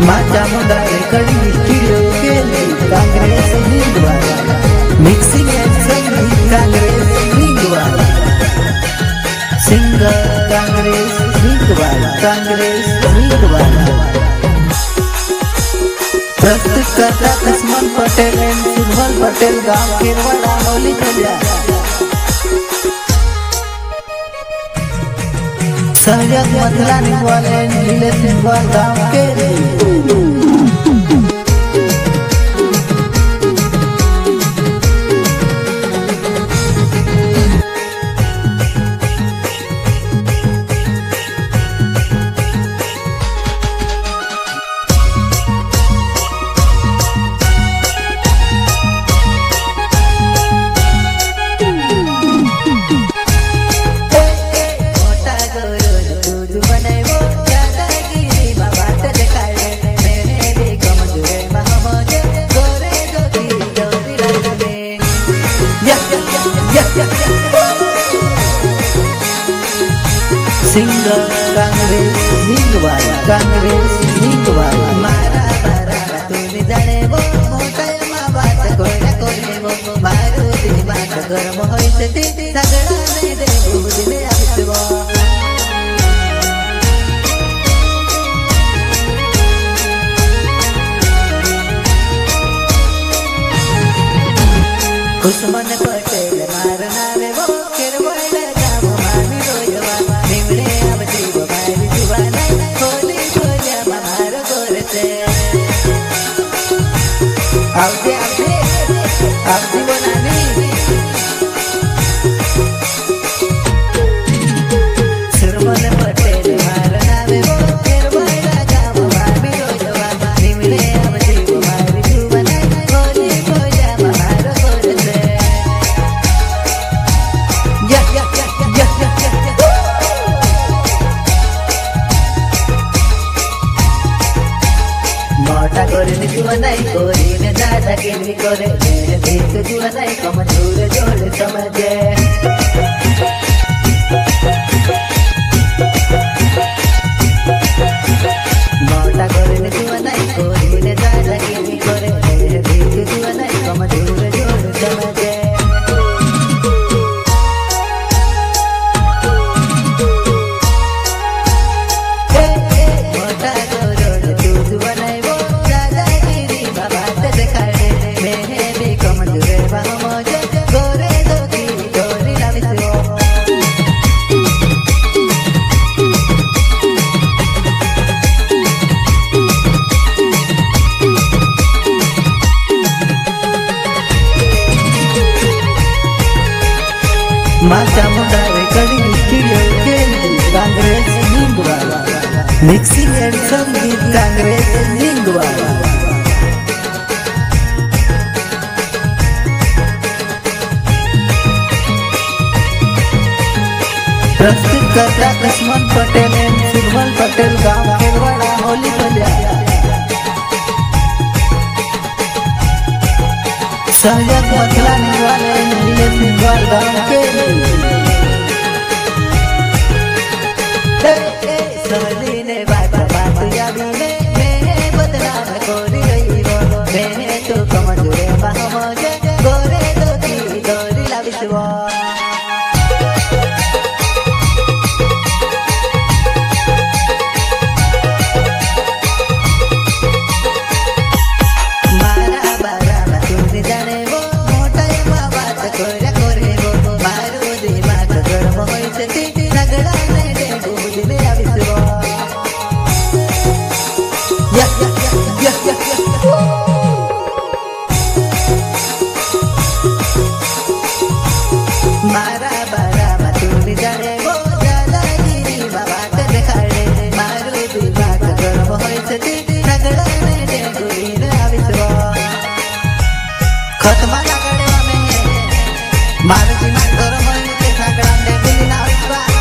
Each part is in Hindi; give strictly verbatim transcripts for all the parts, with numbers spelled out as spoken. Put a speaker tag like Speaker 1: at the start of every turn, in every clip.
Speaker 1: माचा मुंडा रेकॉर्डिंग स्टूडियो के कांग्रेस नींदवाला मिक्सिंग एंड संगीत कांग्रेस नींदवाला सिंगर कांग्रेस नींदवाला कांग्रेस नींदवाला प्रस्तुत करता लक्ष्मण पटेल एंड सुभल पटेल गांव केरवाड़ा होली कल्या सहयोग मतला निकवाल एंड नीले सिंगवाल गांव के सिंगर कांग्रेस नींदवाला कांग्रेस नींदवाला मारा मारा तुम्ही जाणे वो मोठा मा बात कोणा कोणी वो मारुती बात गरम होईते ती सगळा दे दे बुदिले आवितवा कुसुमन पटेल मारनावे वो केरवाड़ा गाव मामी रोयवा निमळे आवती वो मारी जुवाना होली खोल्या मार गोरते आवते आवते आवती बनानी सुरमन पटेल मारनावे वो केरवाड़ा गाव मामी रोयवा निमळे आवती वो मारी जुवाना होली खोल्या मार गोरते मोटा करे जुआ नहीं कोरी ने दादा के भी करे देख जुआ नहीं कम दूर जोड़ समझे मोटा करे जुआ नहीं कोरी ने दादा के भी करे देख जुआ नहीं कम दूर जोड़ समझे माचा मुंडा रेकॉर्डिंग स्टूडियो के कांग्रेस नींदवाला मिक्सिंग एंड संगीत कांग्रेस नींदवाला प्रस्तुत करता लक्ष्मण पटेल एंड सुभल पटेल गांव केरवाड़ा होली कल्या सहयोग मतला निकवाल एंड नीले सिंगवाल गांव के सहली ने बात बात याबी ने मैं बदनाम कोरी रही वो मैं तो कमजोरे बाहमजे गोरे तो की गोरी लाविसवा मारा बारा मतुनी जाने वो दादागिरी बात देखाड़े मारुती बात गरम होईते ती सगळा ने दे गुरीन आविसवा खतमा लागड़े में मारुती बात गरम होईते सगळा ने गुरीन आविसवा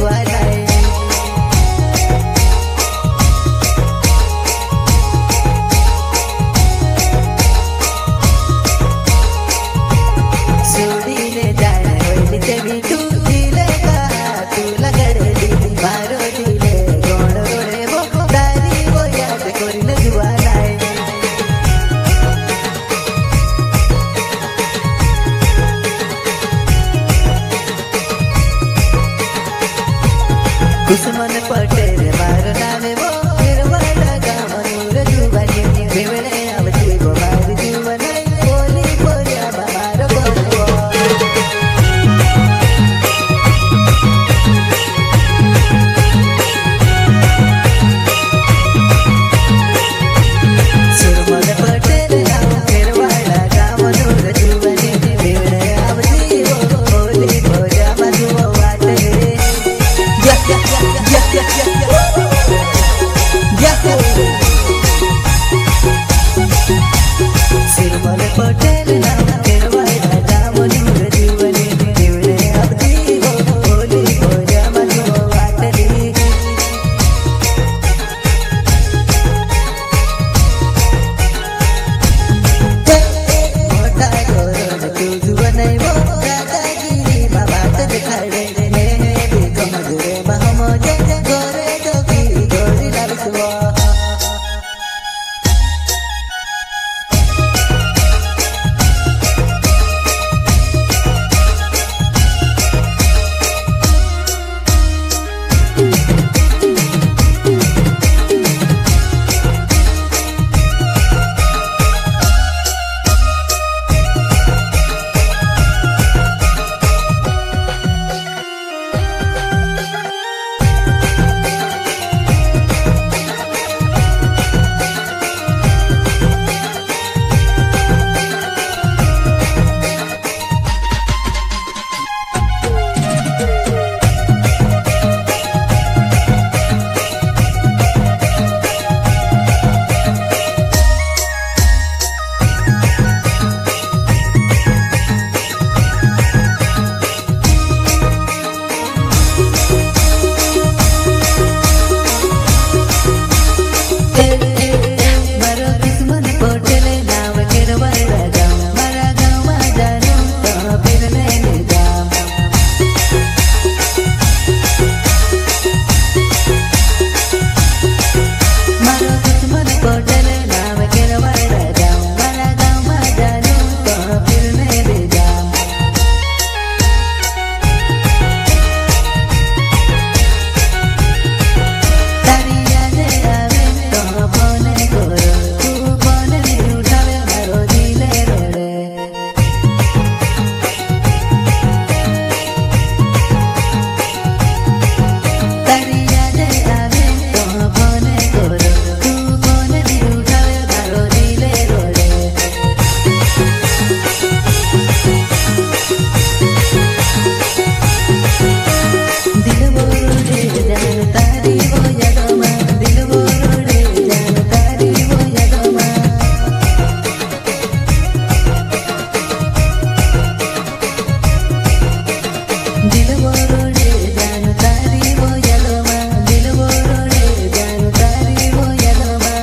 Speaker 1: जुआ जाए सोडीले जाए होईल ते मी तू दिले का तुला गडली मारो दिले गोड गोडे बो दारी बो याद करीन जुआ जाए कुसुमन पटेल मारो नामे बो फिरवाडा गामनूर जुवानी बेवडे आवती बो मारी जुवनाई बोली बोल्या मारो बोलवो सुरमन पटेल नाम फिरवाडा गामनूर जुवानी बेवडे आवती बो बोली बोल्या मारो वाटे सिरमल पटेल नाम फिरवाडा गामनूर जुवानी बेवडे आवती बो बोली बोल्या मारो वाटली मोठा गोरड तू जुवनाई बो दादागिरी मा बात देखाडे ने बेगम दुरे महमोजे गोरे दोगी गोरी लाविसवा मारो दुश्मन पटेल नाम फिरवाडा गाम मारा गावमा जानो तो फिरने निजाम मारो दुश्मन पटेल नाम फिरवाडा गाम मारा गावमा जानो तो फिरने निजाम तारी यादे आवे तो फोन करो तू फोन नहीं उठावे मारो दिले रोडे तारी यादे आवे तो फोन करो तू फोन नहीं उठावे मारो दिले रोडे दिल बोरोडे जान तारी वो यादोमा दिल बोरोडे जान तारी वो यादोमा दिल बोरोडे जान तारी वो यादोमा दिल बोरोडे जान तारी वो यादोमा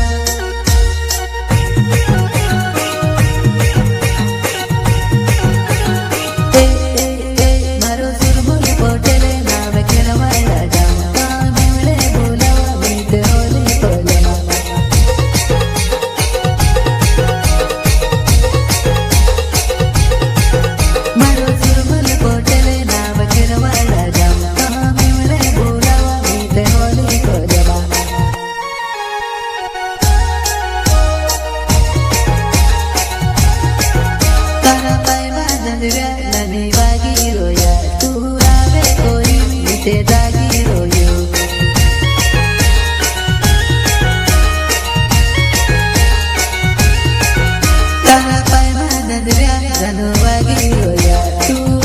Speaker 1: ए ए ए मारो सुरमल पटेल नाम फिरवाडा गाम कामिळे बोलावा मीत होली बोलमा मारो सुरमल पटेल नाम फिरवाडा गाम कामिळे बोलावा मीत होली बोलमा तारा पाय बांधल्या नदी वागी रोया तू आवे कोरी मिटे जागी रोयो तारा पाय बांधल्या नदी वागी रोया तू